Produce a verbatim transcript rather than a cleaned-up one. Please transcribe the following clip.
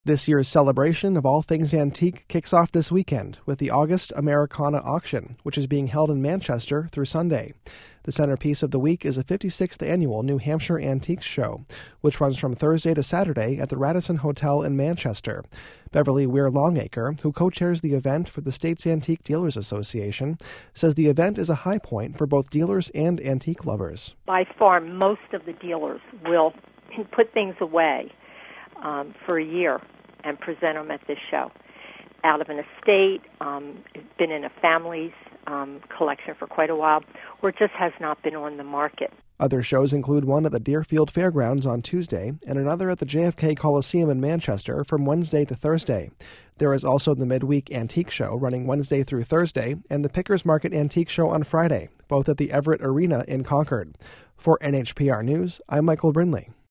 This year's celebration of all things antique kicks off this weekend with the August Americana Auction, which is being held in Manchester through Sunday. The centerpiece of the week is the fifty-sixth Annual New Hampshire Antiques Show, which runs from Thursday to Saturday at the Radisson Hotel in Manchester. Beverly Weir-Longacre, who co-chairs the event for the state's Antique Dealers Association, says the event is a high point for both dealers and antique lovers. By far, most of the dealers will put things away um, for a year and present them at this show. Out of an estate, um, been in a family's um, collection for quite a while, or it just has not been on the market. Other shows include one at the Deerfield Fairgrounds on Tuesday and another at the J F K Coliseum in Manchester from Wednesday to Thursday. There is also the Midweek Antique Show running Wednesday through Thursday and the Pickers Market Antique Show on Friday, both at the Everett Arena in Concord. For N H P R News, I'm Michael Brindley.